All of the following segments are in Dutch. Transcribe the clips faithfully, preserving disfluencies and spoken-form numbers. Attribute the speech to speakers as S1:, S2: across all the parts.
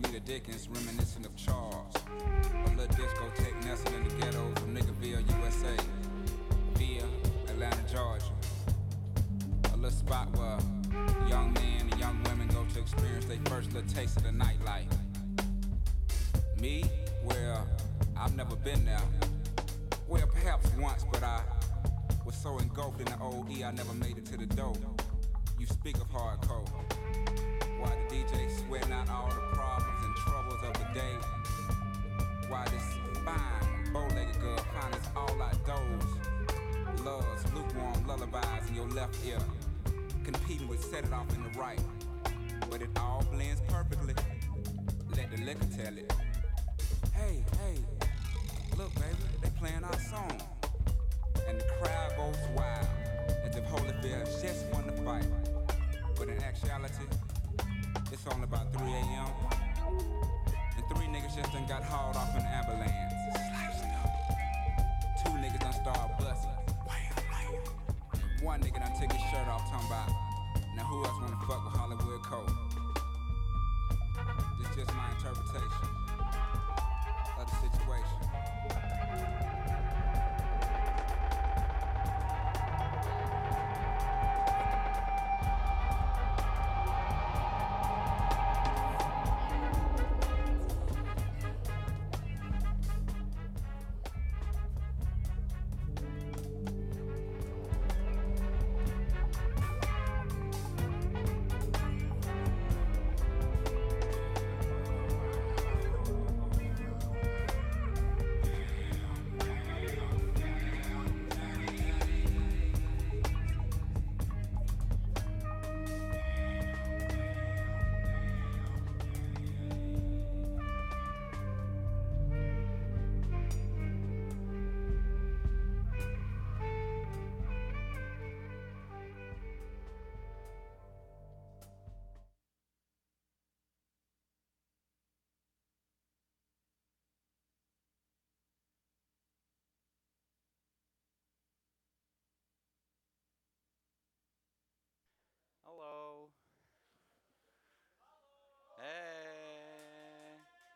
S1: Nita Dickens, reminiscent of Charles. A little discotheque nestled in the ghettos of Niggerville, U S A, via Atlanta, Georgia. A little spot where young men and young women go to experience their first little taste of the nightlife. Me? Well, I've never been there. Well, perhaps once, but I was so engulfed in the old E, I never made it to the door. You speak of hardcore. Why the D J sweating out all the problems and troubles of the day? Why this fine, bow-legged girl finds all outdoors? Loves lukewarm lullabies in your left ear, competing with set it off in the right. But it all blends perfectly. Let the liquor tell it. Hey, hey, look baby, they playing our song. And the crowd goes wild, as if Holyfield just won the fight. But in actuality, it's only about three a.m. And three niggas just done got hauled off in an ambulance. Sliced up. Two niggas done started busting. And one nigga done took his shirt off, talking about, now who else wanna fuck with Hollywood Cole? This is just my interpretation of the situation.
S2: Hello. Hey.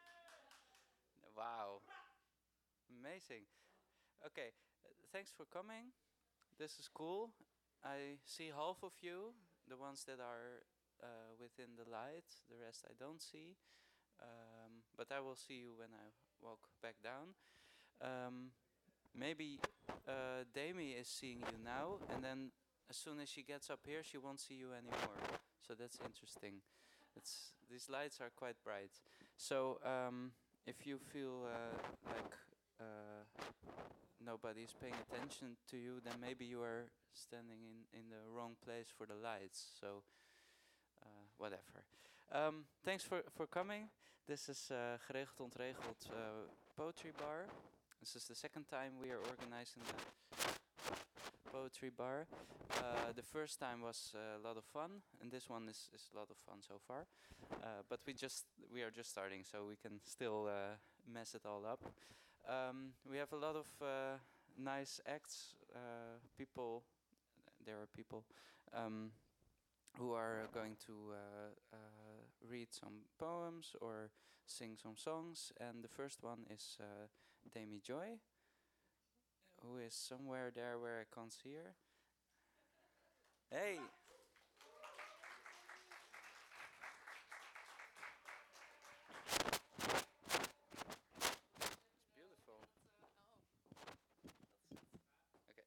S2: Wow. Amazing. Okay. uh, Thanks for coming. This is cool. I see half of you, the ones that are uh, within the light, the rest I don't see. Um, but I will see you when I walk back down. Um, maybe uh, Demi is seeing you now, and then as soon as she gets up here, she won't see you anymore. So that's interesting. It's these lights are quite bright. So um, if you feel uh, like uh, nobody's paying attention to you, then maybe you are standing in in the wrong place for the lights. So uh, whatever. Um, thanks for for coming. This is uh, Geregeld Ontregeld uh, Poetry Bar. This is the second time we are organizing the poetry bar. Uh, the first time was uh, a lot of fun, and this one is, is a lot of fun so far. Uh, but we just we are just starting, so we can still uh, mess it all up. Um, we have a lot of uh, nice acts. Uh, people, there are people um, who are going to uh, uh, read some poems or sing some songs. And the first one is uh, Demi Joy, who is somewhere there where I can't see her. Hey! It's beautiful. Oké,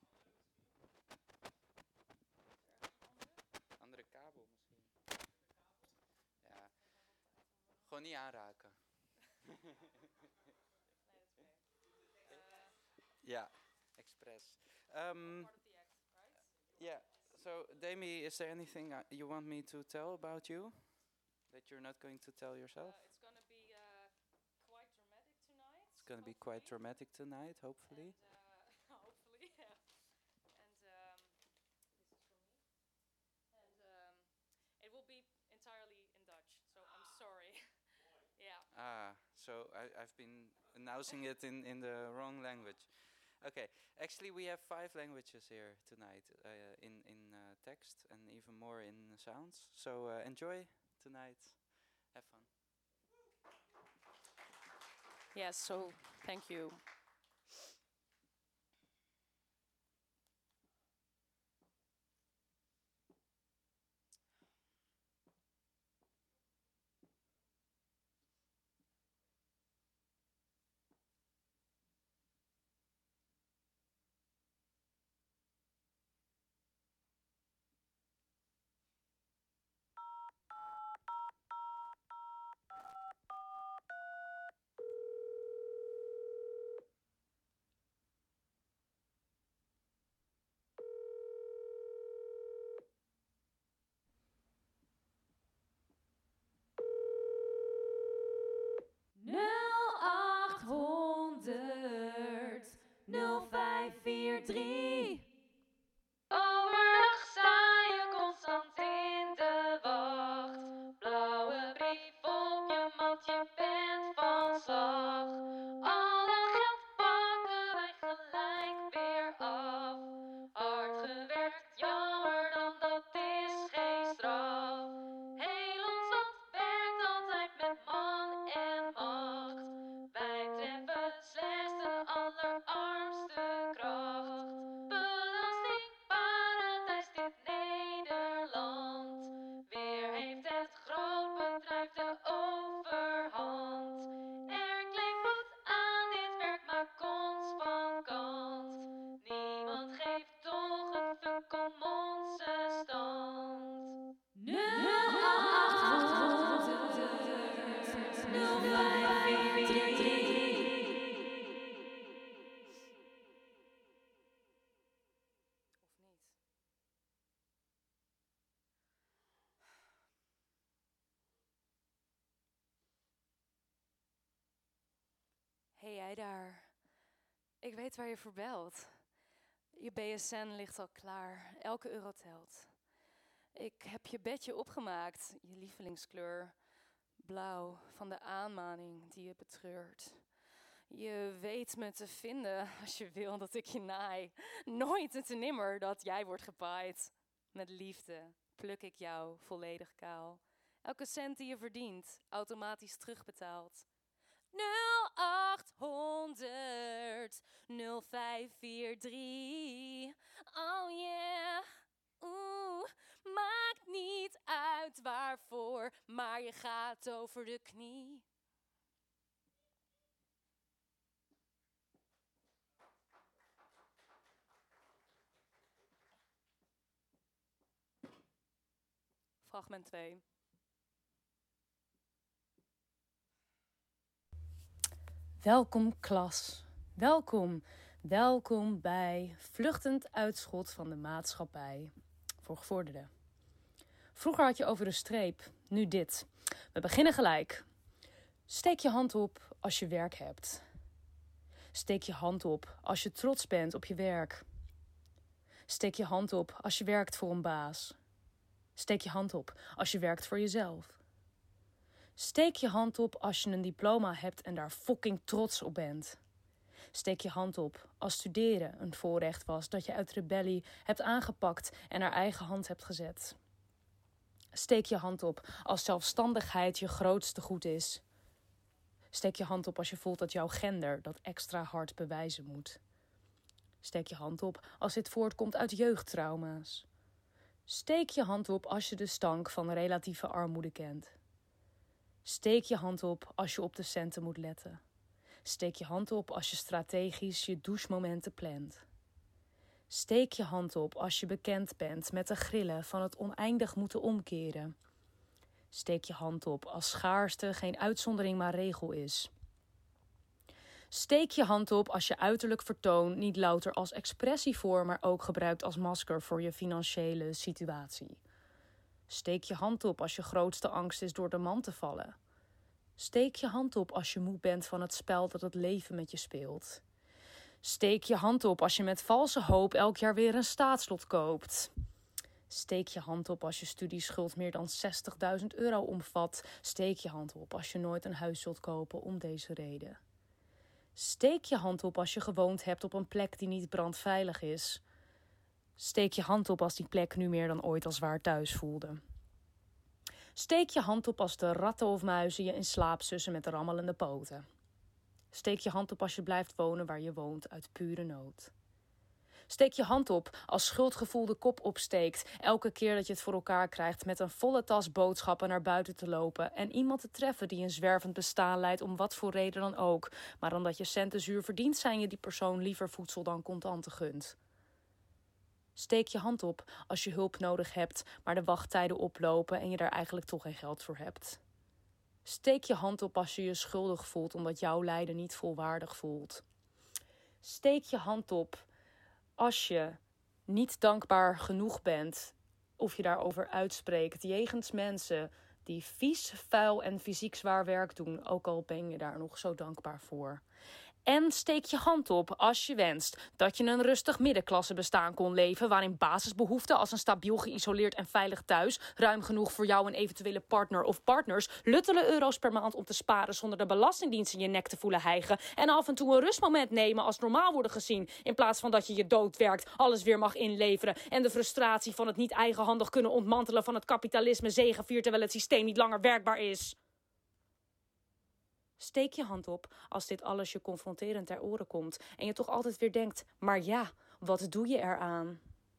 S2: andere kabel misschien. Ja, gewoon niet aanraken. Ja, expres. Um, yeah, so Demi, is there anything uh, you want me to tell about you that you're not going to tell yourself?
S3: Uh, it's gonna be uh, quite dramatic tonight.
S2: It's going to be quite dramatic tonight, hopefully.
S3: And, uh, hopefully, yeah. And um, this is for me. And um, it will be entirely in Dutch, so I'm sorry. Yeah.
S2: Ah, so I, I've been announcing it in, in the wrong language. Okay, actually we have five languages here tonight uh, in, in uh, text and even more in sounds. So uh, enjoy tonight. Have fun.
S3: Yes, so thank you.
S4: nul achthonderd nul vijf vier drie. Overdag sta je constant in de wacht. Blauwe brief op je mat, je bent van slag. Alle geld pakken wij gelijk weer af. Hard gewerkt, jammer dan, dat is geen straf. Heel ons land werkt altijd met man en macht. Wij treffen slechts de allerarmste kracht. Belastingparadijs dit Nederland. Weer heeft het grootbedrijf de overhand. Er kleeft aan dit werk, maakt ons van kant. Niemand geeft toch een fuck om onze stand. nul achthonderd nul vijf vier drie.
S3: Of niet? Hey jij daar. Ik weet waar je voor belt. Je B S N ligt al klaar. Elke euro telt. Ik heb je bedje opgemaakt. Je lievelingskleur. Blauw van de aanmaning die je betreurt. Je weet me te vinden als je wil dat ik je naai. Nooit en te nimmer dat jij wordt gepaaid. Met liefde pluk ik jou volledig kaal. Elke cent die je verdient, automatisch terugbetaald. nul achthonderd nul vijf vier drie. Oh yeah. Oeh, maakt niet uit waarvoor, maar je gaat over de knie. Fragment twee. Welkom klas, welkom, welkom bij Vluchtend Uitschot van de Maatschappij voor Gevorderden. Vroeger had je over de streep, nu dit. We beginnen gelijk. Steek je hand op als je werk hebt. Steek je hand op als je trots bent op je werk. Steek je hand op als je werkt voor een baas. Steek je hand op als je werkt voor jezelf. Steek je hand op als je een diploma hebt en daar fucking trots op bent. Steek je hand op als studeren een voorrecht was dat je uit rebellie hebt aangepakt en naar eigen hand hebt gezet. Steek je hand op als zelfstandigheid je grootste goed is. Steek je hand op als je voelt dat jouw gender dat extra hard bewijzen moet. Steek je hand op als dit voortkomt uit jeugdtrauma's. Steek je hand op als je de stank van relatieve armoede kent. Steek je hand op als je op de centen moet letten. Steek je hand op als je strategisch je douchemomenten plant. Steek je hand op als je bekend bent met de grillen van het oneindig moeten omkeren. Steek je hand op als schaarste geen uitzondering maar regel is. Steek je hand op als je uiterlijk vertoon niet louter als expressie voor, maar ook gebruikt als masker voor je financiële situatie. Steek je hand op als je grootste angst is door de mand te vallen. Steek je hand op als je moe bent van het spel dat het leven met je speelt. Steek je hand op als je met valse hoop elk jaar weer een staatslot koopt. Steek je hand op als je studieschuld meer dan zestigduizend euro omvat. Steek je hand op als je nooit een huis zult kopen om deze reden. Steek je hand op als je gewoond hebt op een plek die niet brandveilig is. Steek je hand op als die plek nu meer dan ooit als waar thuis voelde. Steek je hand op als de ratten of muizen je in slaap sussen met rammelende poten. Steek je hand op als je blijft wonen waar je woont uit pure nood. Steek je hand op als schuldgevoel de kop opsteekt, elke keer dat je het voor elkaar krijgt met een volle tas boodschappen naar buiten te lopen en iemand te treffen die een zwervend bestaan leidt om wat voor reden dan ook, maar omdat je centen zuur verdient zijn je die persoon liever voedsel dan contanten gunt. Steek je hand op als je hulp nodig hebt, maar de wachttijden oplopen en je daar eigenlijk toch geen geld voor hebt. Steek je hand op als je je schuldig voelt omdat jouw lijden niet volwaardig voelt. Steek je hand op als je niet dankbaar genoeg bent of je daarover uitspreekt jegens mensen die vies, vuil en fysiek zwaar werk doen, ook al ben je daar nog zo dankbaar voor. En steek je hand op als je wenst dat je een rustig middenklasse bestaan kon leven, waarin basisbehoeften als een stabiel, geïsoleerd en veilig thuis, ruim genoeg voor jou en eventuele partner of partners, luttele euro's per maand om te sparen zonder de belastingdienst in je nek te voelen hijgen en af en toe een rustmoment nemen als normaal worden gezien, in plaats van dat je je dood werkt, alles weer mag inleveren en de frustratie van het niet eigenhandig kunnen ontmantelen van het kapitalisme zegeviert terwijl het systeem niet langer werkbaar is. Steek je hand op als dit alles je confronterend ter oren komt en je toch altijd weer denkt, maar ja, wat doe je eraan?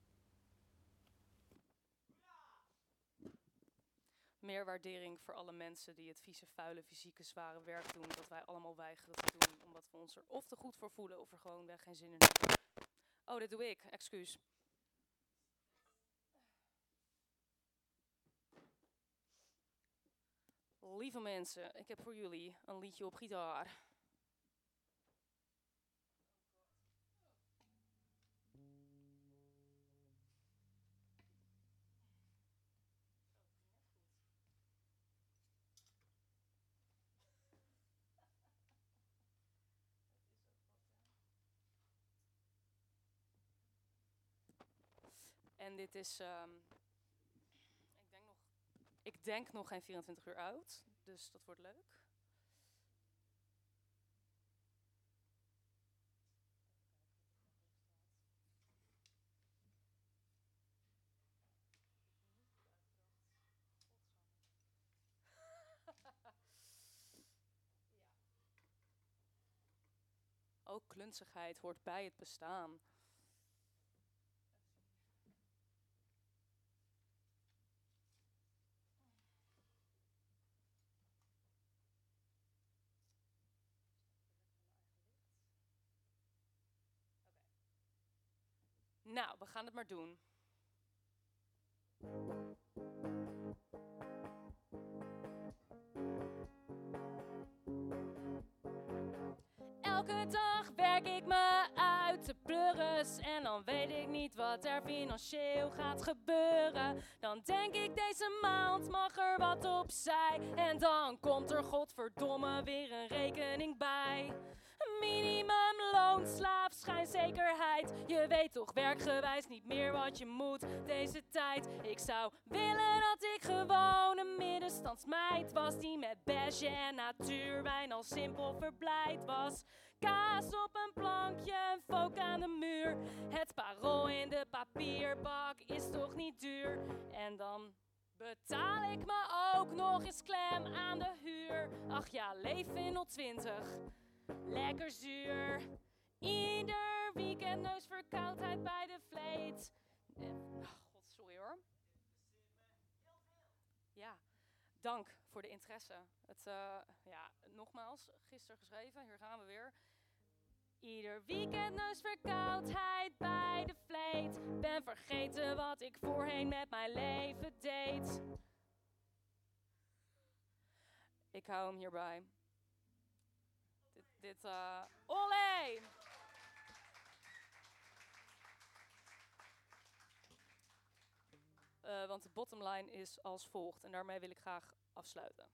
S3: Meer waardering voor alle mensen die het vieze, vuile, fysieke, zware werk doen dat wij allemaal weigeren te doen, omdat we ons er of te goed voor voelen of er gewoonweg geen zin in hebben. Oh, dit doe ik, excuus. Lieve mensen, ik heb voor jullie een liedje op gitaar. En dit is, um, ik denk nog, ik denk nog geen vierentwintig uur oud, dus dat wordt leuk. Ook klunzigheid hoort bij het bestaan. Nou, we gaan het maar doen. Elke dag werk ik me uit de pleuris en dan weet ik niet wat er financieel gaat gebeuren. Dan denk ik deze maand mag er wat opzij en dan komt er godverdomme weer een rekening bij. Minimumloon, slaaf, schijnzekerheid. Je weet toch werkgewijs niet meer wat je moet deze tijd. Ik zou willen dat ik gewoon een middenstandsmeid was die met beige en natuurwijn al simpel verblijd was. Kaas op een plankje, een fook aan de muur. Het parool in de papierbak is toch niet duur. En dan betaal ik me ook nog eens klem aan de huur. Ach ja, leef in nul twintig. Lekker zuur. Ieder weekend neusverkoudheid bij de vleet. Eh, oh god, sorry hoor. Ja, dank voor de interesse. Het, uh, ja, nogmaals, gisteren geschreven, hier gaan we weer. Ieder weekend neusverkoudheid bij de vleet. Ben vergeten wat ik voorheen met mijn leven deed. Ik hou hem hierbij. Dit, dit uh, olé! Uh, want de bottomline is als volgt en daarmee wil ik graag afsluiten.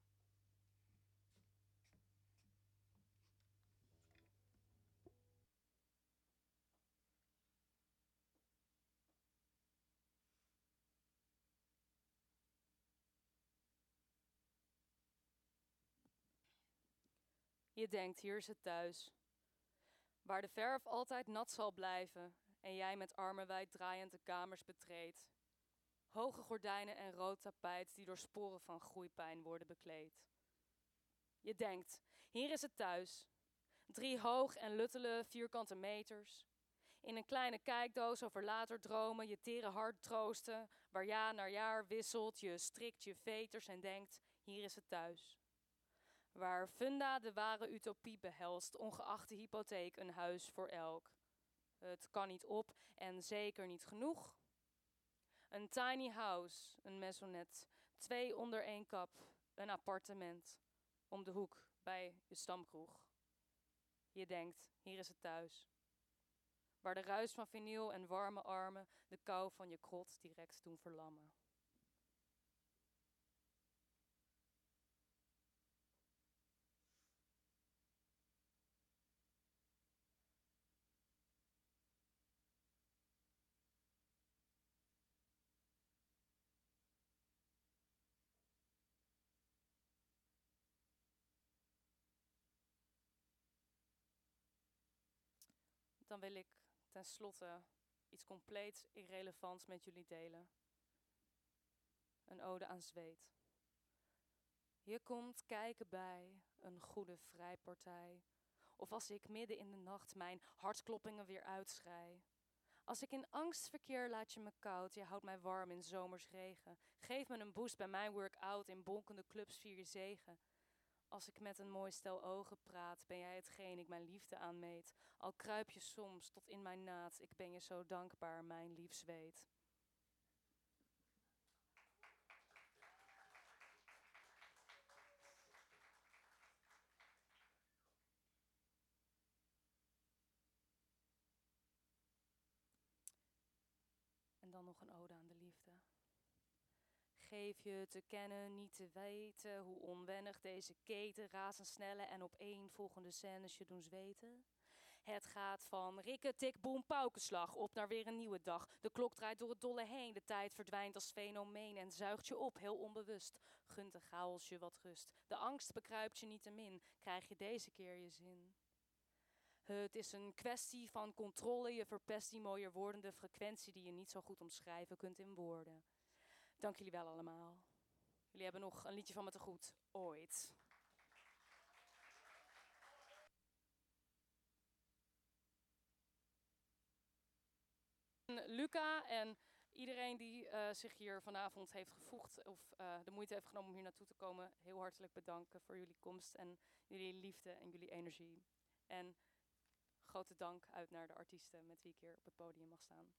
S3: Je denkt, hier is het thuis, waar de verf altijd nat zal blijven en jij met armen wijd draaiend de kamers betreedt. Hoge gordijnen en rood tapijt die door sporen van groeipijn worden bekleed. Je denkt, hier is het thuis, Drie hoog en luttele vierkante meters. In een kleine kijkdoos over later dromen, je tere hart troosten. Waar jaar naar jaar wisselt, je strikt je veters en denkt, hier is het thuis. Waar funda de ware utopie behelst, ongeacht de hypotheek een huis voor elk. Het kan niet op en zeker niet genoeg. Een tiny house, een maisonette, twee onder één kap, een appartement. Om de hoek bij je stamkroeg. Je denkt, hier is het thuis. Waar de ruis van vinyl en warme armen de kou van je krot direct doen verlammen. Dan wil ik tenslotte iets compleet irrelevants met jullie delen. Een ode aan zweet. Je komt kijken bij een goede vrijpartij. Of als ik midden in de nacht mijn hartkloppingen weer uitschrei. Als ik in angst verkeer, laat je me koud. Je houdt mij warm in zomers regen. Geef me een boost bij mijn workout. In bonkende clubs vier je zegen. Als ik met een mooi stel ogen praat, ben jij hetgeen ik mijn liefde aanmeet. Al kruip je soms tot in mijn naad, ik ben je zo dankbaar, mijn lief zweet. En dan nog een ode aan de liefde. Geef je te kennen, niet te weten hoe onwennig deze keten razendsnelle en opeenvolgende scènes je doen zweten. Het gaat van rikke, tik, boem, paukenslag op naar weer een nieuwe dag. De klok draait door het dolle heen, de tijd verdwijnt als fenomeen en zuigt je op, heel onbewust. Gunt de chaos je wat rust, de angst bekruipt je niettemin, krijg je deze keer je zin. Het is een kwestie van controle, je verpest die mooier wordende frequentie die je niet zo goed omschrijven kunt in woorden. Dank jullie wel allemaal. Jullie hebben nog een liedje van me te goed. Ooit. Luca en iedereen die uh, zich hier vanavond heeft gevoegd of uh, de moeite heeft genomen om hier naartoe te komen, heel hartelijk bedanken voor jullie komst en jullie liefde en jullie energie. En grote dank uit naar de artiesten met wie ik hier op het podium mag staan.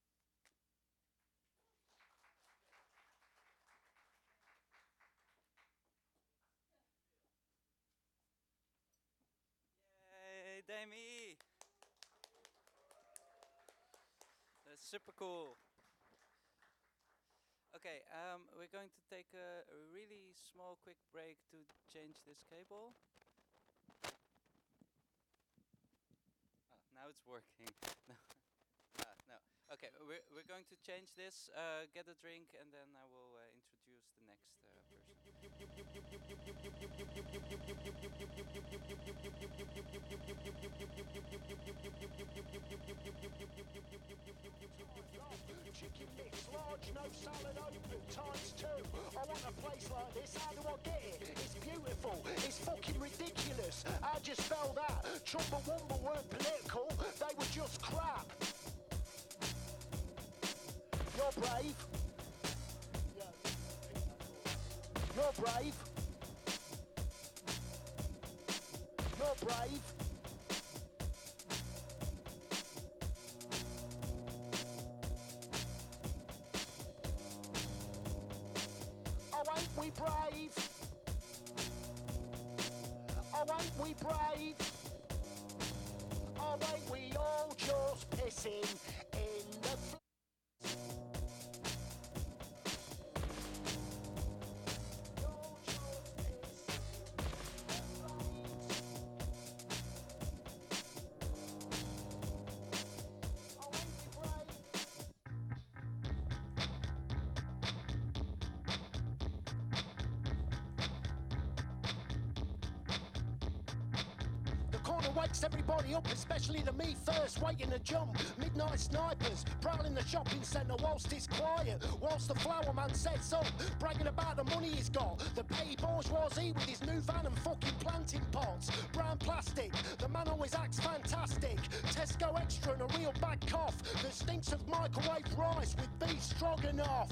S2: Yay, Demi! That's super cool. Okay, um, we're going to take a, a really small, quick break to change this cable. Ah, now it's working. No. ah, no. Okay, we're we're going to change this. Uh, get a drink, and then I will uh, introduce the next uh, person.
S5: Chicken mix, large, no salad, open, times two. I want a place like this, how do I get it? It's beautiful, it's fucking ridiculous. How'd you spell that? Chumbawamba weren't political, they were just crap. You're brave. You're brave. You're brave. Oh, ain't we brave? Oh, ain't we brave? Oh, ain't we all just pissing in the fl- wakes everybody up, especially the me first, waiting to jump. Midnight snipers, prowling the shopping centre whilst it's quiet, whilst the flower man sets up, bragging about the money he's got. The petty bourgeoisie with his new van and fucking planting pots. Brown plastic, the man always acts extra and a real bad cough that stinks of microwave rice with beef stroganoff.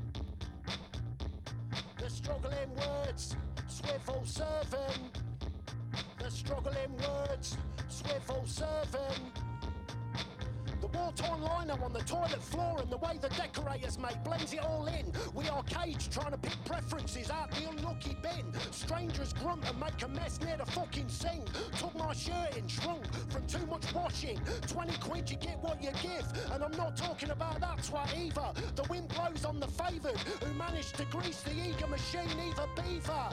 S5: The struggling words, swivel serving. The struggling words, swivel serving. The war-torn lino on the toilet floor and the way the decorators made blends it all in. We are caged trying to pick preferences out the unlucky bin. Strangers grunt and make a mess near the fucking sink. Took my shirt in, shrunk from too much washing. Twenty quid, you get what you give. And I'm not talking about that twat either. The wind blows on the favoured who managed to grease the eager machine, either beaver.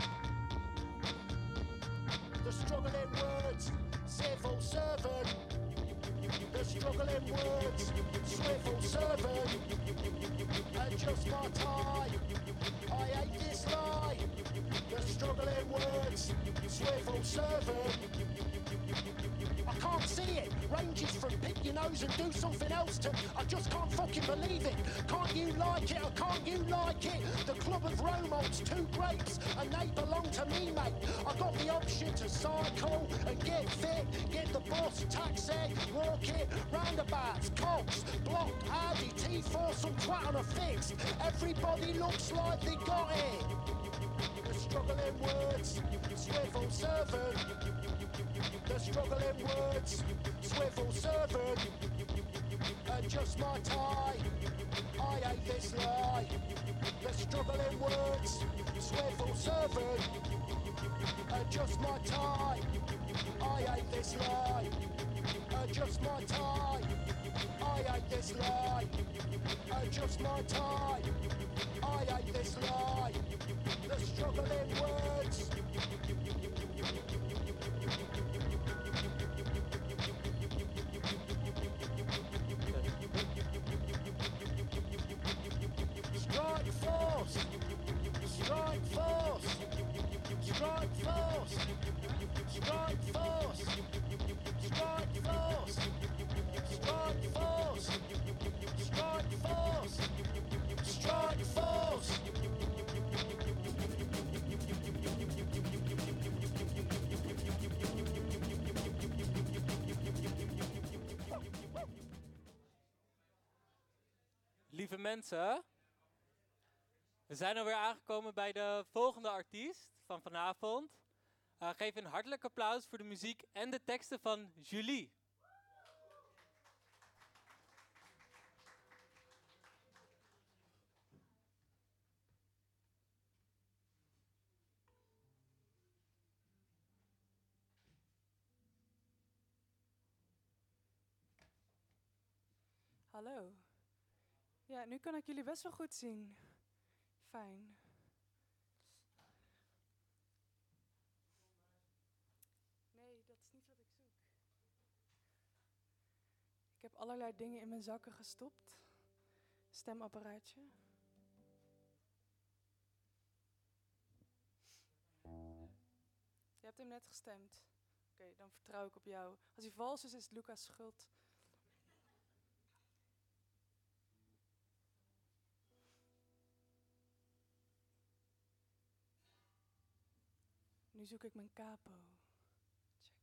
S5: The struggling words, civil servant. The struggling words, swivel servant. Adjust my tie, I hate this lie. The struggling words, swivel servant. I can't see it, ranges from pick your nose and do something else to I just can't fucking believe it. Can't you like it or can't you like it? The club of Rome holds two grapes and they belong to me, mate. I got the option to cycle and get fit, get the bus, taxi, walk it, roundabouts, cogs, blocked, Audi, T four, some twat on a fix. Everybody looks like they got it. The struggling words, swivel servant. The struggling words, swivel servant. Adjust my tie, I hate this lie. The struggling words, swivel servant. Adjust my tie, I hate this lie. Adjust my tie, I hate this lie. Adjust my tie, I hate this lie. The struggling words. Strike force! Strike force! Strike force! Strike force! Strike force! Strike force! Strike force! Strike force!
S6: Lieve mensen, we zijn alweer aangekomen bij de volgende artiest van vanavond. Uh, geef een hartelijk applaus voor de muziek en de teksten van Julie.
S7: Hallo. Ja, nu kan ik jullie best wel goed zien. Fijn. Nee, dat is niet wat ik zoek. Ik heb allerlei dingen in mijn zakken gestopt. Stemapparaatje. Je hebt hem net gestemd. Oké, okay, dan vertrouw ik op jou. Als hij vals is, is het Lucas' schuld. Nu zoek ik mijn capo. Check.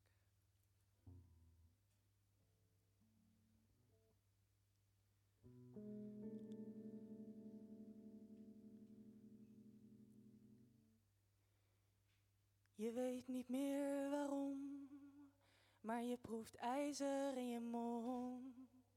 S7: Je weet niet meer waarom, maar je proeft ijzer in je mond.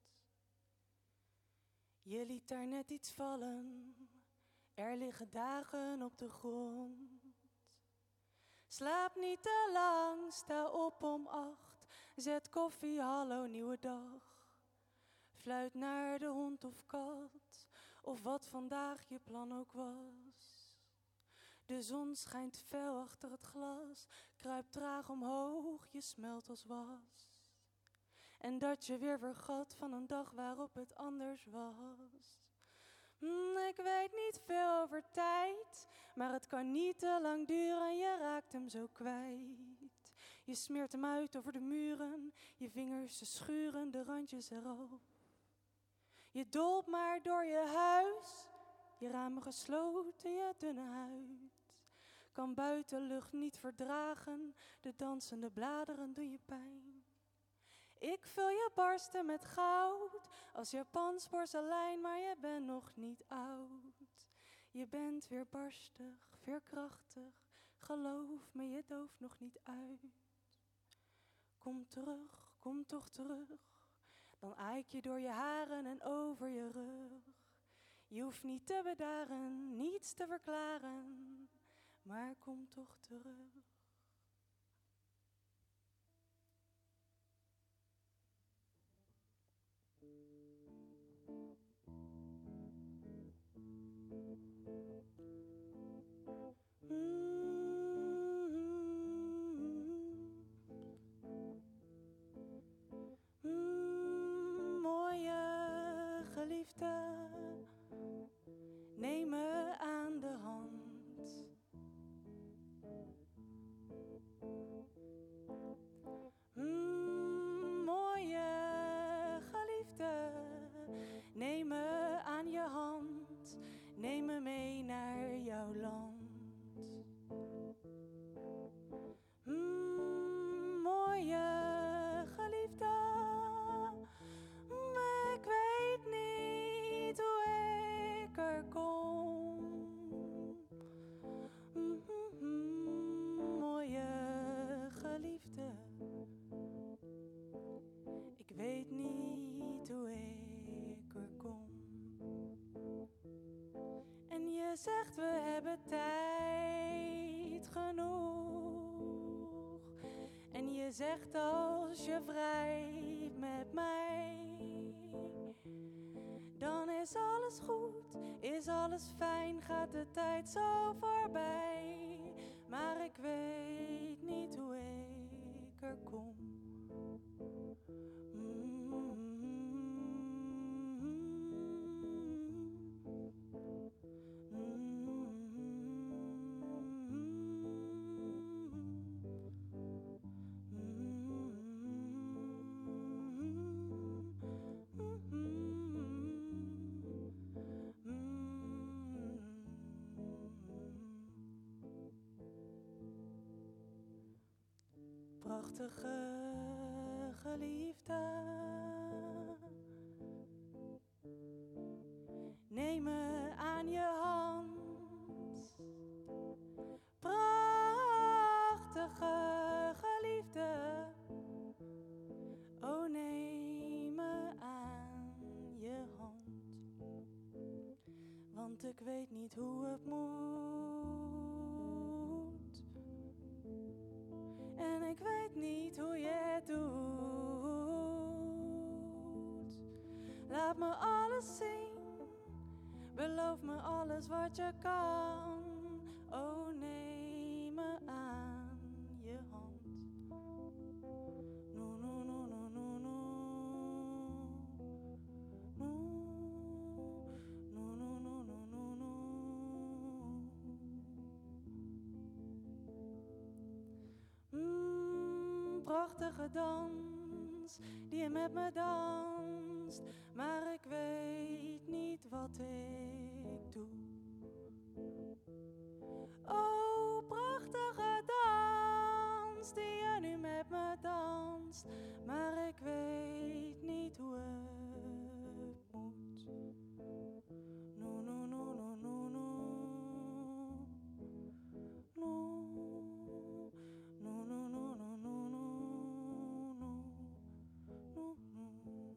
S7: Je liet daar net iets vallen, er liggen dagen op de grond. Slaap niet te lang, sta op om acht. Zet koffie, hallo, nieuwe dag. Fluit naar de hond of kat, of wat vandaag je plan ook was. De zon schijnt fel achter het glas, kruipt traag omhoog, je smelt als was. En dat je weer vergat van een dag waarop het anders was. Mm, ik weet niet veel over tijd, maar het kan niet te lang duren, je raakt hem zo kwijt. Je smeert hem uit over de muren, je vingers ze schuren de randjes erop. Je dolt maar door je huis, je ramen gesloten, je dunne huid. Kan buitenlucht niet verdragen, de dansende bladeren doen je pijn. Ik vul je barsten met goud. Als Japans porselein, maar je bent nog niet oud. Je bent weer barstig, veerkrachtig. Geloof me, je dooft nog niet uit. Kom terug, kom toch terug. Dan aai ik je door je haren en over je rug. Je hoeft niet te bedaren, niets te verklaren. Maar kom toch terug. Neem me aan de hand. Mm, mooie geliefde, neem me aan je hand. Neem me mee naar jouw land. Mm, mooie geliefde, maar ik weet niet hoe ik er kom. Mm-hmm, mooie geliefde, ik weet niet hoe ik er kom. En je zegt we hebben tijd genoeg. En je zegt als je wrijft met mij, dan is alles goed, is alles fijn, gaat de tijd zo voorbij. Maar ik weet niet hoe ik er kom. Prachtige geliefde, neem me aan je hand. Prachtige geliefde, oh neem me aan je hand. Want ik weet niet hoe het moet. En ik weet niet hoe je het doet. Laat me alles zien. Beloof me alles wat je kan. Oh, neem me aan je hand. No, no, no, no, no, no. No, no, no, no, no, no, no. Mm, prachtige dans die je met me danst, maar ik weet niet wat ik doe. Oh, prachtige dans die je nu met me danst, maar ik weet niet hoe het moet. No, no, no, no, no, no. No, no, no, no, no, no, no, no, no, no.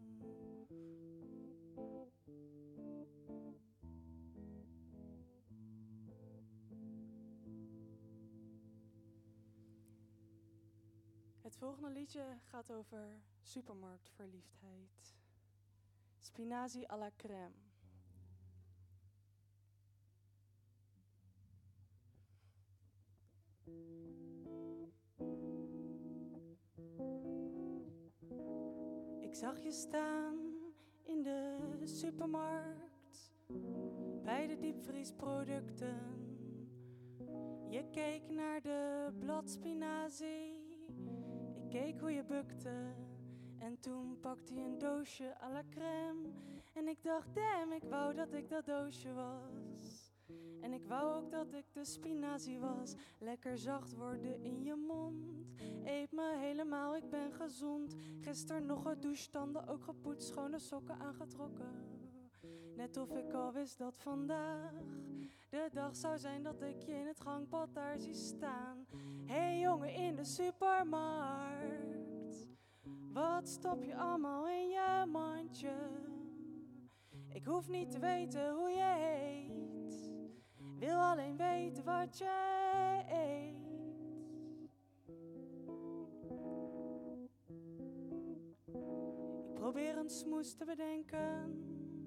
S7: Het volgende liedje gaat over supermarktverliefdheid. Spinazie à la crème. Ik zag je staan in de supermarkt, bij de diepvriesproducten. Je keek naar de bladspinazie, ik keek hoe je bukte. En toen pakte je een doosje à la crème. En ik dacht, damn, ik wou dat ik dat doosje was. En ik wou ook dat ik de spinazie was. Lekker zacht worden in je mond. eet me helemaal, ik ben gezond. Gisteren nog gedoucht, tanden ook gepoetst, schone sokken aangetrokken. Net of ik al wist dat vandaag de dag zou zijn dat ik je in het gangpad daar zie staan. Hé hey jongen in de supermarkt, wat stop je allemaal in je mandje? Ik hoef niet te weten hoe je heet, wil alleen weten wat je eet. Ik probeer een smoes te bedenken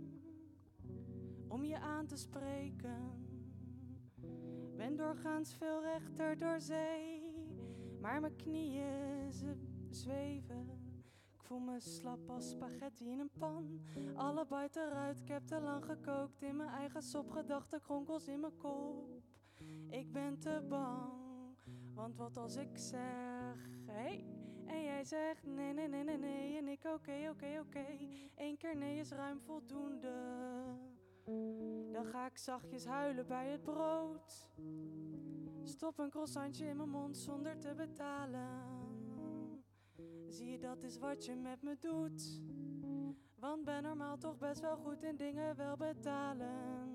S7: om je aan te spreken. Ben doorgaans veel rechter door zee, maar mijn knieën ze zweven. Ik voel me slap als spaghetti in een pan. Alle bite eruit, ik heb te lang gekookt. In mijn eigen sop, gedachten kronkels in mijn kop. Ik ben te bang, want wat als ik zeg hey, en jij zegt nee, nee, nee, nee, nee. En ik oké, okay, oké, okay, oké okay. Eén keer nee is ruim voldoende. Dan ga ik zachtjes huilen bij het brood. Stop een croissantje in mijn mond zonder te betalen. Zie je, dat is wat je met me doet. Want ben normaal toch best wel goed in dingen wel betalen.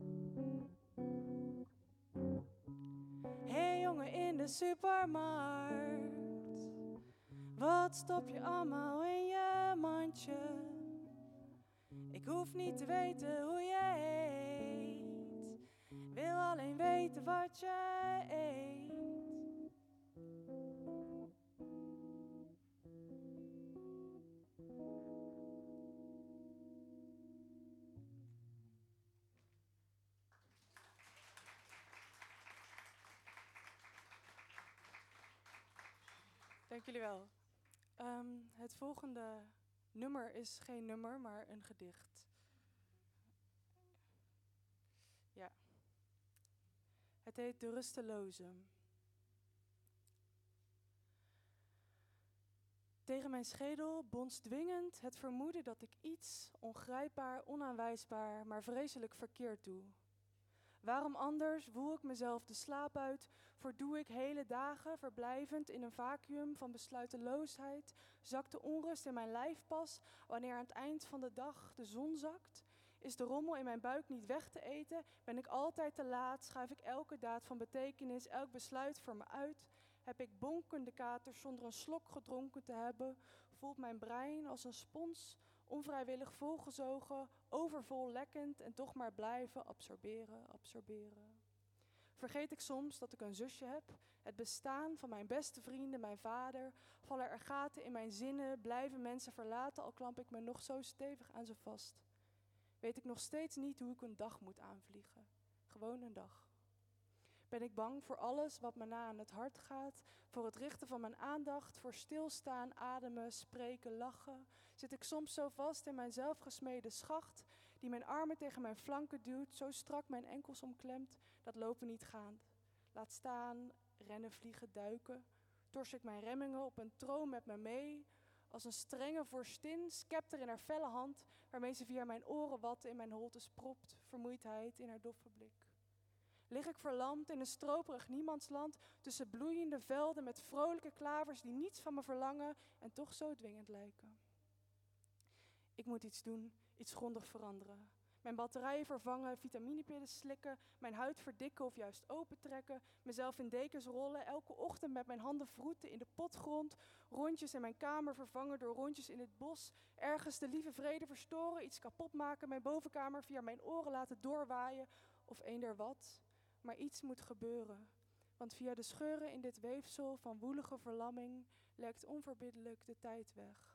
S7: Hé hey jongen in de supermarkt, wat stop je allemaal in je mandje? Ik hoef niet te weten hoe je heet, wil alleen weten wat je eet. Dank jullie wel. Um, het volgende nummer is geen nummer, maar een gedicht. Ja. Het heet De Rusteloze. Tegen mijn schedel bonst dwingend het vermoeden dat ik iets ongrijpbaar, onaanwijsbaar, maar vreselijk verkeerd doe. Waarom anders woel ik mezelf de slaap uit, verdoe ik hele dagen verblijvend in een vacuüm van besluiteloosheid, zakt de onrust in mijn lijf pas wanneer aan het eind van de dag de zon zakt? Is de rommel in mijn buik niet weg te eten? Ben ik altijd te laat? Schuif ik elke daad van betekenis, elk besluit voor me uit? Heb ik bonkende katers zonder een slok gedronken te hebben? Voelt mijn brein als een spons, onvrijwillig volgezogen, overvol lekkend en toch maar blijven absorberen, absorberen. Vergeet ik soms dat ik een zusje heb, het bestaan van mijn beste vrienden, mijn vader, vallen er gaten in mijn zinnen, blijven mensen verlaten, al klamp ik me nog zo stevig aan ze vast. Weet ik nog steeds niet hoe ik een dag moet aanvliegen. Gewoon een dag. Ben ik bang voor alles wat me na aan het hart gaat, voor het richten van mijn aandacht, voor stilstaan, ademen, spreken, lachen. Zit ik soms zo vast in mijn zelfgesmede schacht, die mijn armen tegen mijn flanken duwt, zo strak mijn enkels omklemt, dat lopen niet gaat. Laat staan, rennen, vliegen, duiken. Tors ik mijn remmingen op een troon met me mee, als een strenge vorstin, scepter in haar felle hand, waarmee ze via mijn oren watten in mijn holtes propt, vermoeidheid in haar doffe blik. Lig ik verlamd in een stroperig niemandsland, tussen bloeiende velden met vrolijke klavers die niets van me verlangen en toch zo dwingend lijken. Ik moet iets doen, iets grondig veranderen. Mijn batterijen vervangen, vitaminepillen slikken, mijn huid verdikken of juist opentrekken, mezelf in dekens rollen, elke ochtend met mijn handen vroeten in de potgrond, rondjes in mijn kamer vervangen door rondjes in het bos, ergens de lieve vrede verstoren, iets kapot maken, mijn bovenkamer via mijn oren laten doorwaaien of eender wat. Maar iets moet gebeuren, want via de scheuren in dit weefsel van woelige verlamming lekt onverbiddelijk de tijd weg.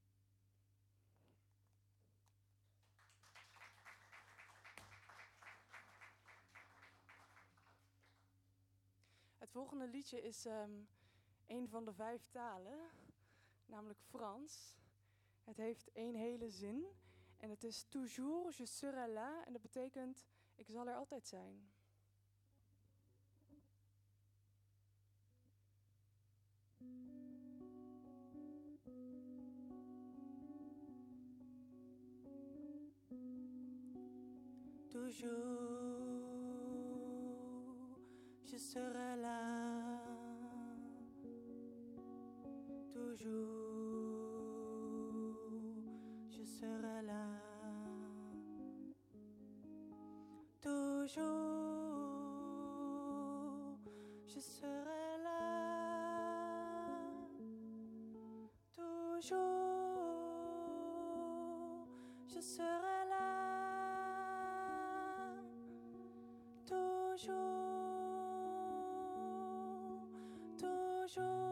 S7: Het volgende liedje is um, een van de vijf talen, namelijk Frans. Het heeft één hele zin en het is toujours je serai là en dat betekent ik zal er altijd zijn. Toujours, je serai là. toujours, je serai là. Toujours, je serai là. Toujours, je serai là. Toujours, toujours.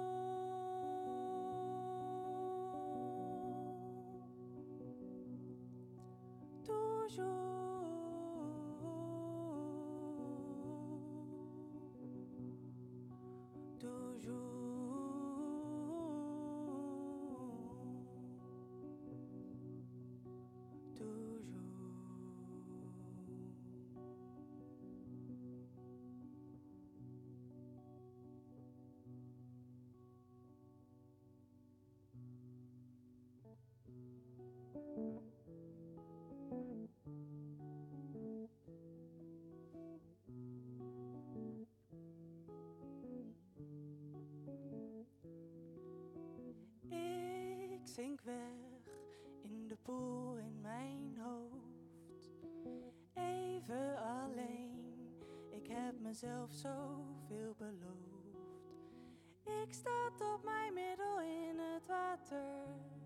S7: Zink weg in de poel in mijn hoofd. Even alleen, ik heb mezelf zoveel beloofd. Ik sta op mijn middel in het water.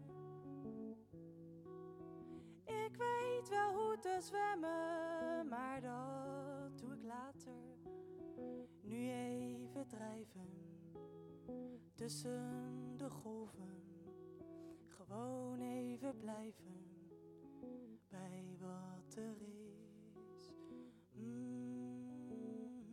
S7: Ik weet wel hoe te zwemmen, maar dat doe ik later. Nu even drijven tussen de golven. Gewoon even blijven bij wat er is. Mm.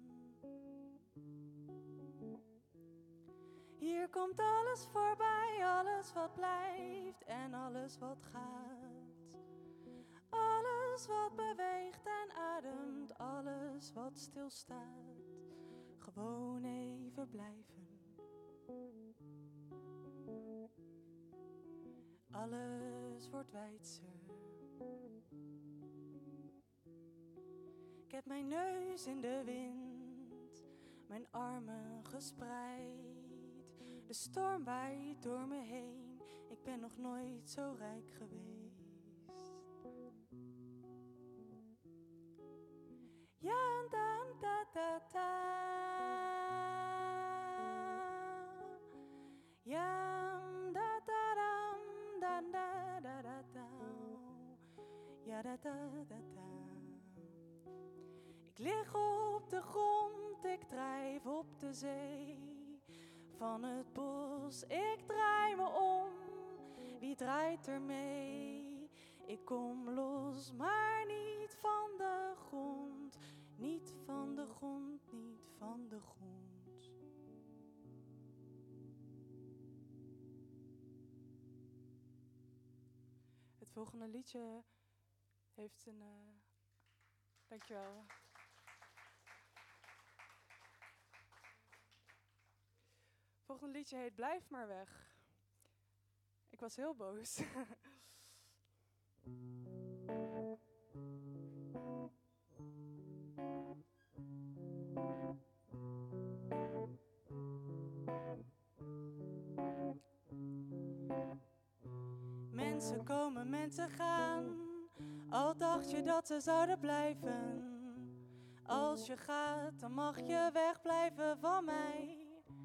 S7: Hier komt alles voorbij, alles wat blijft en alles wat gaat. Alles wat beweegt en ademt, alles wat stilstaat. Gewoon even blijven. Alles wordt wijdser. Ik heb mijn neus in de wind, mijn armen gespreid. De storm waait door me heen, ik ben nog nooit zo rijk geweest. Ja, da da da da. Ja. Ja, da, da, da, da. Ik lig op de grond, ik drijf op de zee. Van het bos, ik draai me om. Wie draait er mee? Ik kom los, maar niet van de grond. Niet van de grond, niet van de grond. Het volgende liedje heeft een... Uh... Dankjewel. Het volgende liedje heet Blijf maar weg. Ik was heel boos. Mensen komen, mensen gaan. Al dacht je dat ze zouden blijven. Als je gaat, dan mag je wegblijven van mij.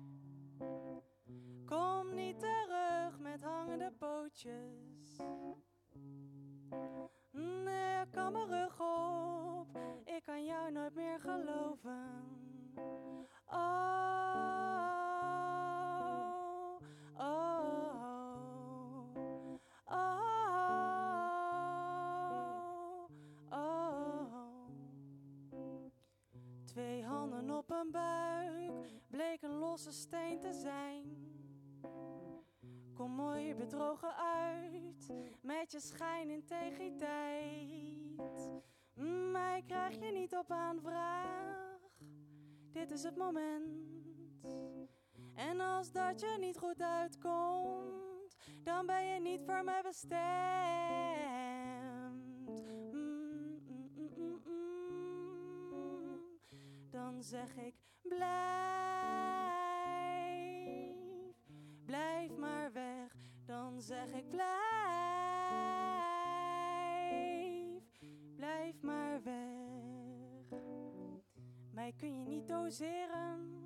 S7: Kom niet terug met hangende pootjes. Nee, ik kan mijn rug op. Ik kan jou nooit meer geloven. Oh, oh, oh, oh. Twee handen op een buik, bleek een losse steen te zijn. Kom mooi bedrogen uit, met je schijnintegriteit. Mij krijg je niet op aanvraag, dit is het moment. En als dat je niet goed uitkomt, dan ben je niet voor mij bestemd. Mm, mm, mm, mm, mm. Dan zeg ik blijf, blijf maar. dan zeg ik blijf, blijf maar weg. Mij kun je niet doseren,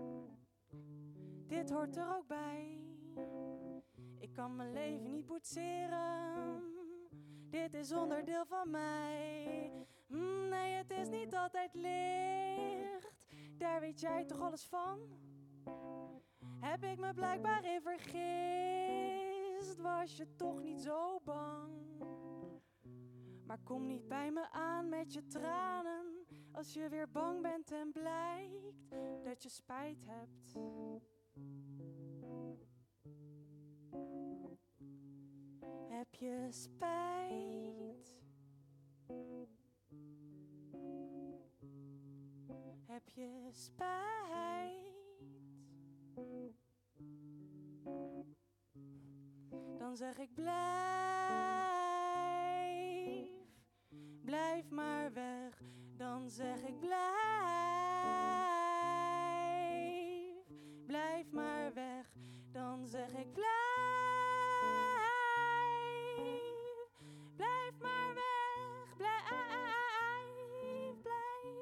S7: dit hoort er ook bij. Ik kan mijn leven niet boetseren, dit is onderdeel van mij. Mm, nee, het is niet altijd licht, daar weet jij toch alles van? Heb ik me blijkbaar in vergist, was je toch niet zo bang? Maar kom niet bij me aan met je tranen, als je weer bang bent en blijkt dat je spijt hebt. Heb je spijt? Heb je spijt? Dan zeg ik blijf, blijf maar weg. Dan zeg ik blijf, blijf maar weg. Dan zeg ik blijf, blijf maar weg. Blijf, blijf,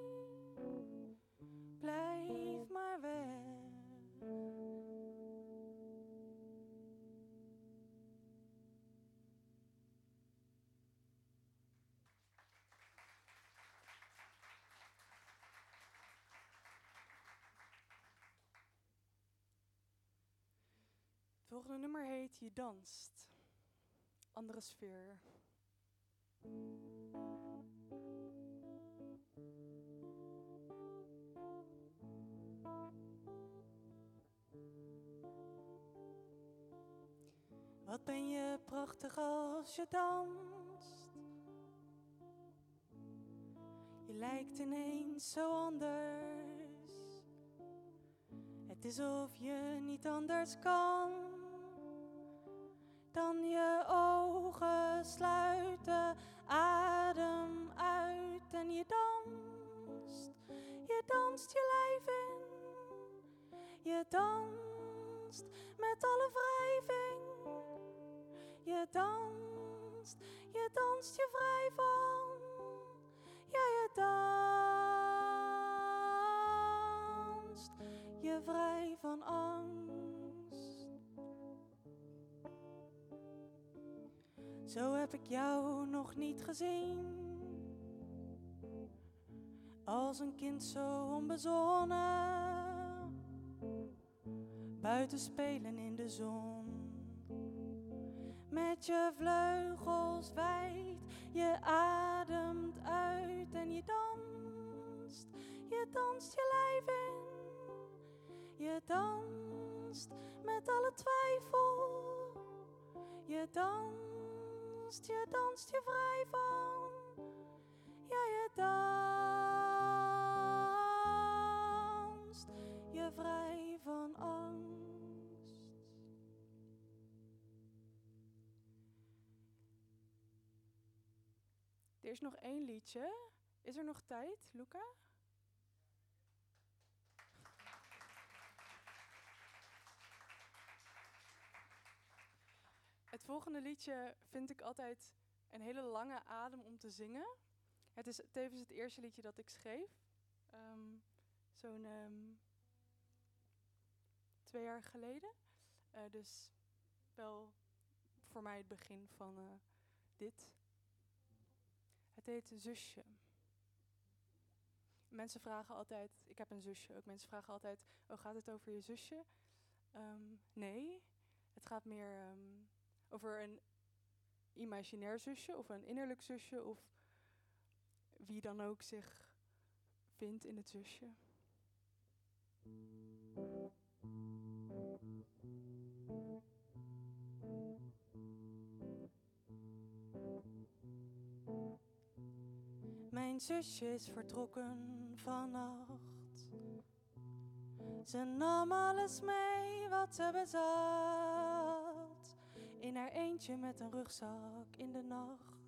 S7: blijf maar weg. Het volgende nummer heet Je danst. Andere sfeer. Wat ben je prachtig als je danst. Je lijkt ineens zo anders. Het is of je niet anders kan dan je ogen sluiten, adem uit en je danst. Je danst je lijf in, je danst met alle wrijving. Je danst, je danst je vrij van, ja je danst, je vrij van angst. Zo heb ik jou nog niet gezien, als een kind zo onbezonnen, buiten spelen in de zon. Met je vleugels wijd, je ademt uit en je danst. Je danst je lijf in, je danst met alle twijfel. Je danst, je danst je vrij van, ja je danst, je vrij van angst. Er is nog één liedje. Is er nog tijd, Luca? Het volgende liedje vind ik altijd een hele lange adem om te zingen. Het is tevens het eerste liedje dat ik schreef. Um, Zo'n um, twee jaar geleden. Uh, dus wel voor mij het begin van uh, dit. Het heet Zusje. Mensen vragen altijd, ik heb een zusje ook, mensen vragen altijd, oh gaat het over je zusje? Um, nee, het gaat meer um, over een imaginair zusje of een innerlijk zusje of wie dan ook zich vindt in het zusje. Mijn zusje is vertrokken vannacht. Ze nam alles mee wat ze bezat. In haar eentje met een rugzak in de nacht.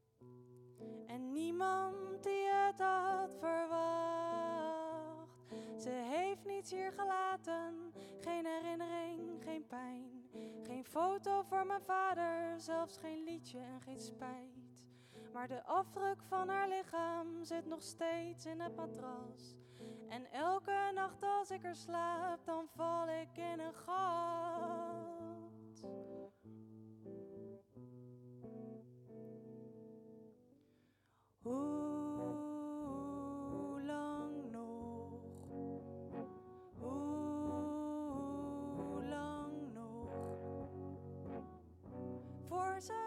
S7: En niemand die het had verwacht. Ze heeft niets hier gelaten, geen herinnering, geen pijn. Geen foto voor mijn vader, zelfs geen liedje en geen spijt. Maar de afdruk van haar lichaam zit nog steeds in het matras. En elke nacht als ik er slaap, dan val ik in een gat. Hoe lang nog? Hoe lang nog? Voor ze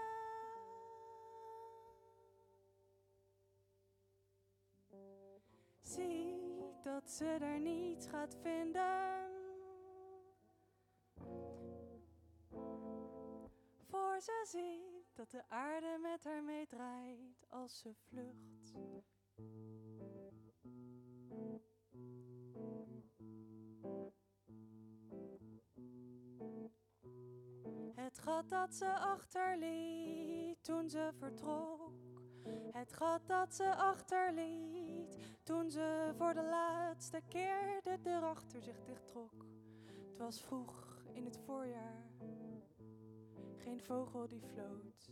S7: ziet dat ze er niets gaat vinden. Voor ze ziet dat de aarde met haar meedraait als ze vlucht. Het gat dat ze achterliet toen ze vertrok. Het gat dat ze achterliet toen ze voor de laatste keer de deur achter zich dichttrok. Het was vroeg in het voorjaar, geen vogel die floot.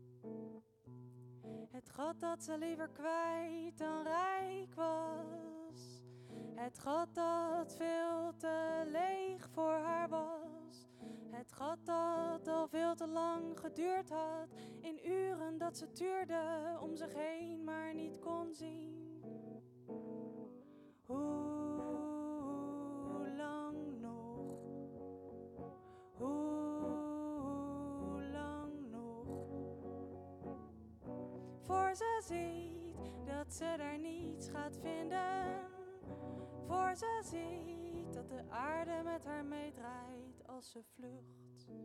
S7: Het gat dat ze liever kwijt dan rijk was. Het gat dat veel te leeg voor haar was. Het gat dat al veel te lang geduurd had. In uren dat ze tuurde om zich heen, maar niet kon zien. Hoe lang nog? Hoe lang nog? Voor ze ziet dat ze daar niets gaat vinden. Voor ze ziet dat de aarde met haar meedraait als ze vlucht.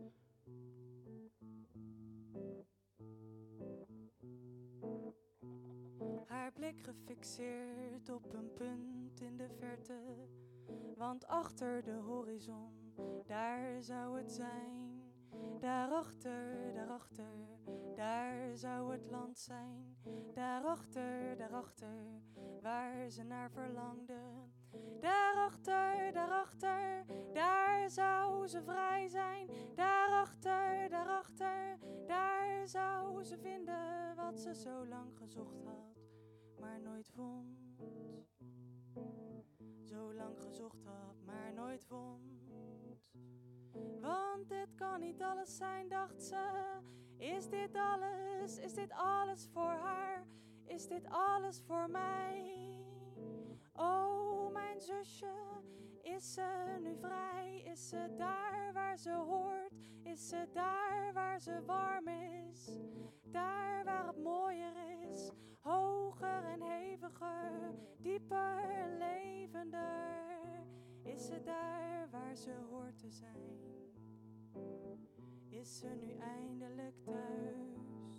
S7: Haar blik gefixeerd op een punt in de verte. Want achter de horizon, daar zou het zijn. Daarachter, daarachter, daar zou het land zijn. Daarachter, daarachter, waar ze naar verlangde. Daarachter, daarachter, daar zou ze vrij zijn. Daarachter, daarachter, daar zou ze vinden wat ze zo lang gezocht had, maar nooit vond. Zo lang gezocht had, maar nooit vond. Want dit kan niet alles zijn, dacht ze. Is dit alles, is dit alles voor haar? Is dit alles voor mij? Oh, mijn zusje, is ze nu vrij? Is ze daar waar ze hoort? Is ze daar waar ze warm is? Daar waar het mooier is, hoger en heviger, dieper en levender. Is ze daar waar ze hoort te zijn? Is ze nu eindelijk thuis?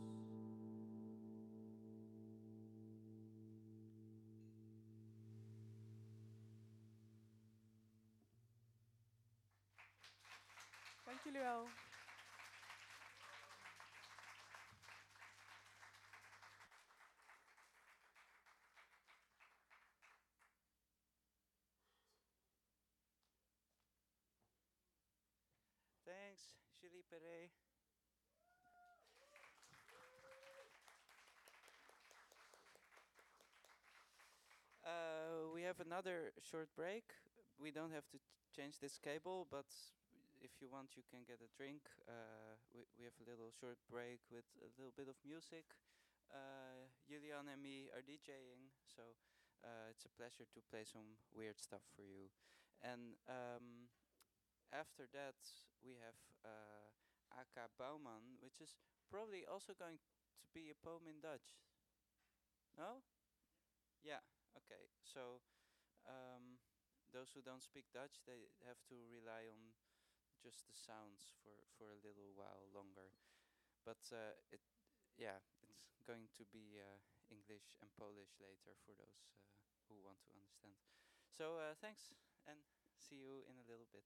S7: Dank jullie wel.
S2: Thanks, Julie Perret. Uh, we have another short break. We don't have to change this cable, but if you want, you can get a drink. Uh, we, we have a little short break with a little bit of music. Uh, Julian and me are DJing, so uh, it's a pleasure to play some weird stuff for you. And um, after that, we have uh, A K Bouwman, which is probably also going to be a poem in Dutch. No? Yeah, okay. So um, those who don't speak Dutch, they have to rely on just the sounds for, for a little while longer. But uh, it, yeah, it's going to be uh, English and Polish later for those uh, who want to understand. So uh, thanks, and see you in a little bit.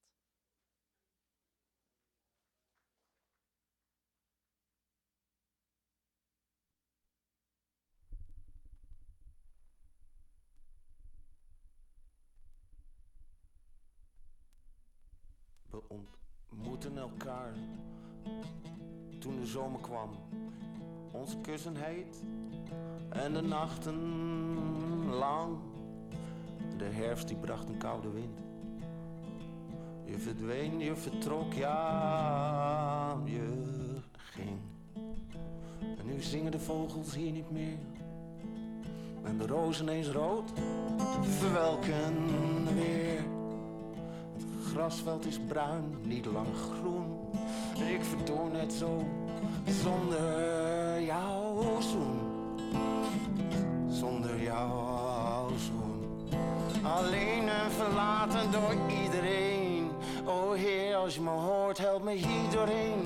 S8: ontmoetten elkaar toen de zomer kwam. Onze kussen heet en de nachten lang. De herfst die bracht een koude wind. Je verdween, je vertrok, ja, je ging. En nu zingen de vogels hier niet meer. En de rozen eens rood verwelken weer. Het grasveld is bruin, niet lang groen. En ik verdoor net zo zonder jouw zoen. Zonder jouw zoen. Alleen en verlaten door iedereen. O Heer, als je me hoort, help me hier doorheen.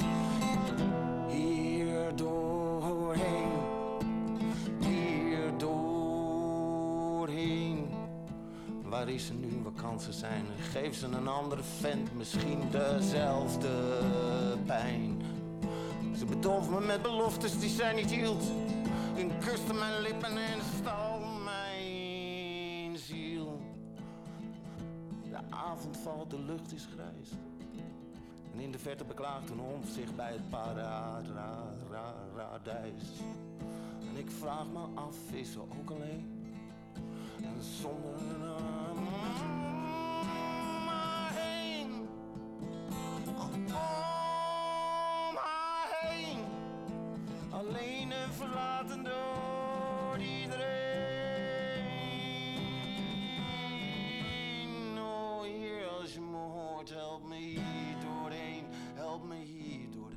S8: Hier doorheen. Hier doorheen. Waar is ze nu, waar kan ze zijn? Geef ze een andere vent, misschien dezelfde pijn. Ze bedolf me met beloftes die zij niet hield. En kuste mijn lippen en stal mijn ziel. De avond valt, de lucht is grijs. En in de verte beklaagt een hond zich bij het paradijs. En ik vraag me af, is ze ook alleen? En zonder een maar heen. Om haar heen. Alleen en verlaten door iedereen. Oh Heer, als je me hoort, help me hier doorheen. Help me hier doorheen.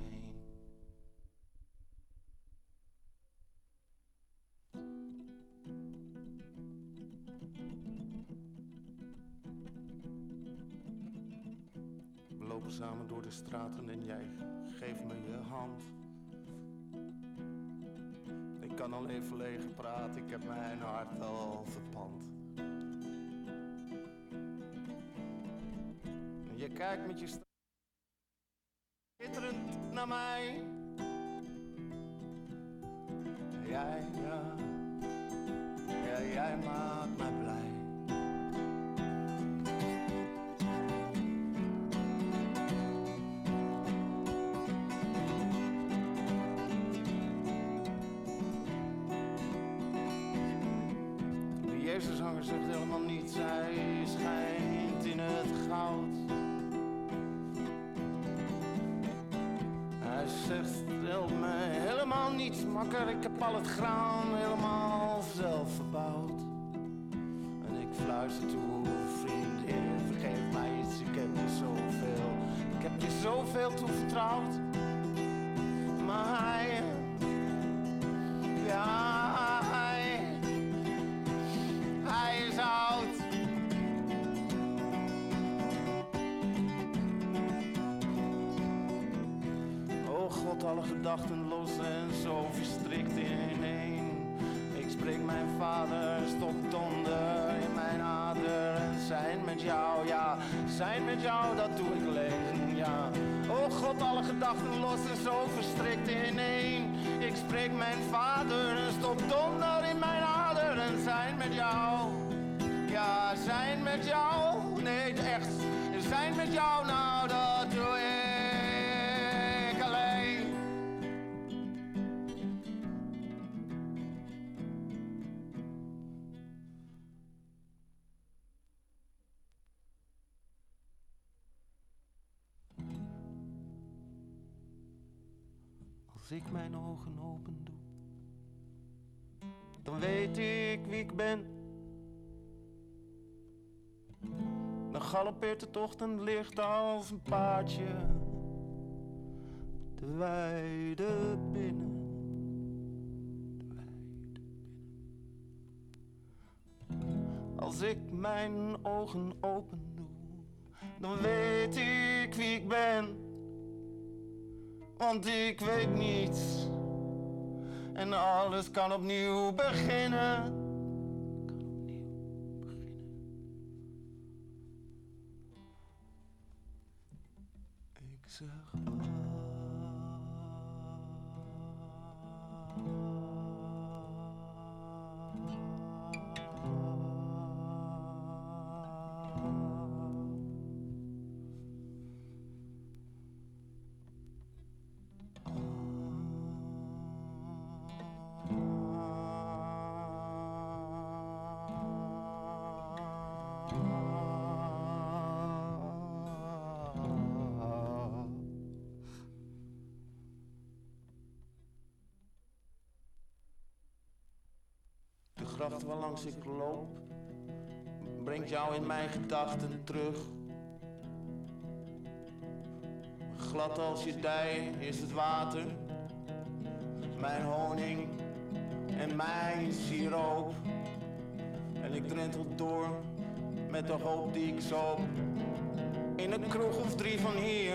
S8: We lopen samen door de straten en jij geeft me je hand. Ik kan alleen verlegen praten, ik heb mijn hart al verpand. En je kijkt met je sta- schitterend naar mij. Jij, ja, ja, jij maakt mij blij. Jezushanger zegt helemaal niets, hij schijnt in het goud. Hij zegt, help me helemaal niets makker, ik heb al het graan helemaal zelf verbouwd. En ik fluister toe, vriendin, vergeef mij iets, ik heb je zoveel, ik heb je zoveel toevertrouwd. Maar hij, ja, hij is oud. Oh God, alle gedachten los en zo verstrikt in één. Ik spreek mijn vader, stop donder in mijn ader. En zijn met jou, ja, zijn met jou, dat doe ik alleen, ja. Oh God, alle gedachten los en zo verstrikt in één. Ik spreek mijn vader en stop donder in mijn ader. En zijn met jou, ja, zijn met jou. Nee, echt, zijn met jou, nou dat doe ik alleen. Als ik mijn ogen open doe, dan weet ik wie ik ben. Dan galoppeert het ochtendlicht als een paardje de weide binnen. De weide binnen. Als ik mijn ogen open doe, dan weet ik wie ik ben. Want ik weet niets en alles kan opnieuw beginnen. Ik zeg gracht waarlangs ik loop brengt jou in mijn gedachten terug. Glad als je dij is het water, mijn honing en mijn siroop. En ik drentel door met de hoop die ik zoop. In een kroeg of drie van hier.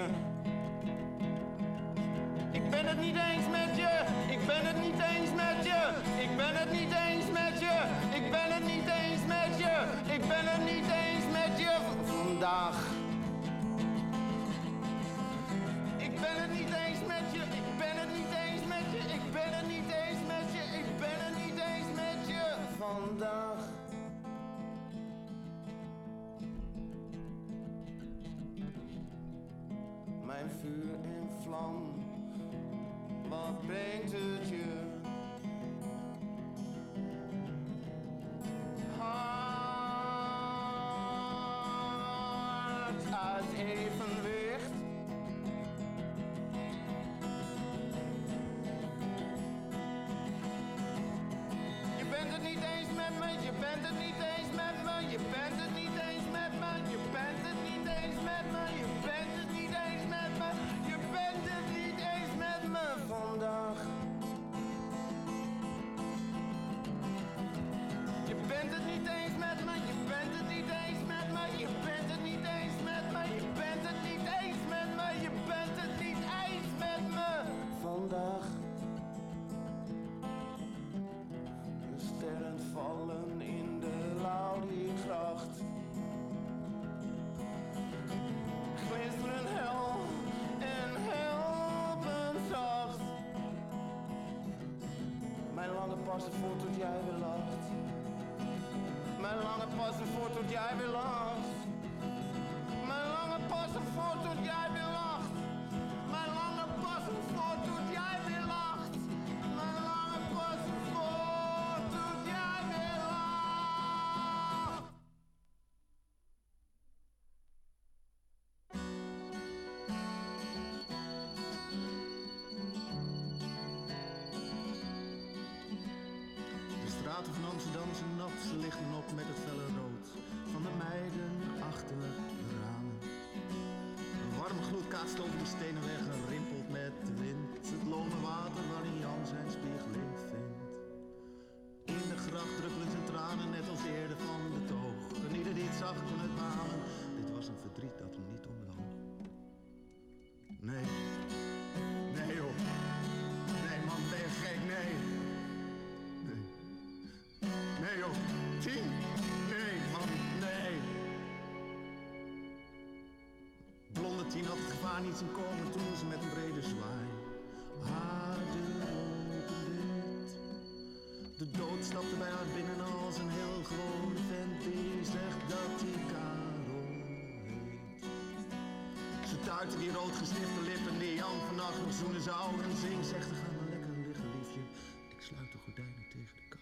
S8: Ik ben het niet eens met je, ik ben het niet eens met je. Ik ben het niet eens met je, ik ben het niet eens met je. Ik ben het niet eens met je vandaag. Ik ben het niet eens met je, ik ben het niet eens met je. Ik ben het niet eens met je, ik ben het niet eens met je vandaag. Mijn vuur en vlam, wat brengt het je? Hart uit evenwicht. Je bent het niet eens met me, je bent het niet eens met me, je bent het niet eens met me, je bent het niet eens met me, je bent het niet eens met me, je bent het niet eens met me vandaag. Je bent het niet eens met me, je bent het niet eens met me, je bent het niet eens met me, je bent het niet eens met me, je bent het niet eens met me vandaag. De sterren vallen in de Laudiegracht. Glinsteren hel en helpen zacht. Mijn lange passen voort tot jij weer lacht. Mijn lange passen voort tot jij weer lacht. Mijn lange passen voort tot jij weer lacht. Mijn lange passen voort tot jij weer lacht. Mijn lange passen voort tot jij weer lacht.
S9: De straten van Amsterdam zijn nat, ze lichten op met het felle rood van de meiden achter de ramen. Een warme gloed kaatst over de stenen weg en rimpelt met de wind. Het lome water waarin Jan zijn spiegeling vindt. In de gracht druppelen zijn tranen net als eerder van de toog. En ieder die het zag kon het beamen. Dit was een verdriet dat hem niet omloog. Nee, nee joh. Nee man, ben je gek, nee. Nee. Nee joh, tien? Nee man, nee. Blonde tien had het gevaar niet zien komen toen ze met een brede zwaai haar deur opende. De dood stapte bij haar binnen als een heel gewone vent die zegt dat hij Karel heet. Ze tuitte die rood gesnifte lippen die Jan vannacht nog zoenen zou en zing. Zegt, ga maar lekker liggen liefje, ik sluit de gordijnen tegen de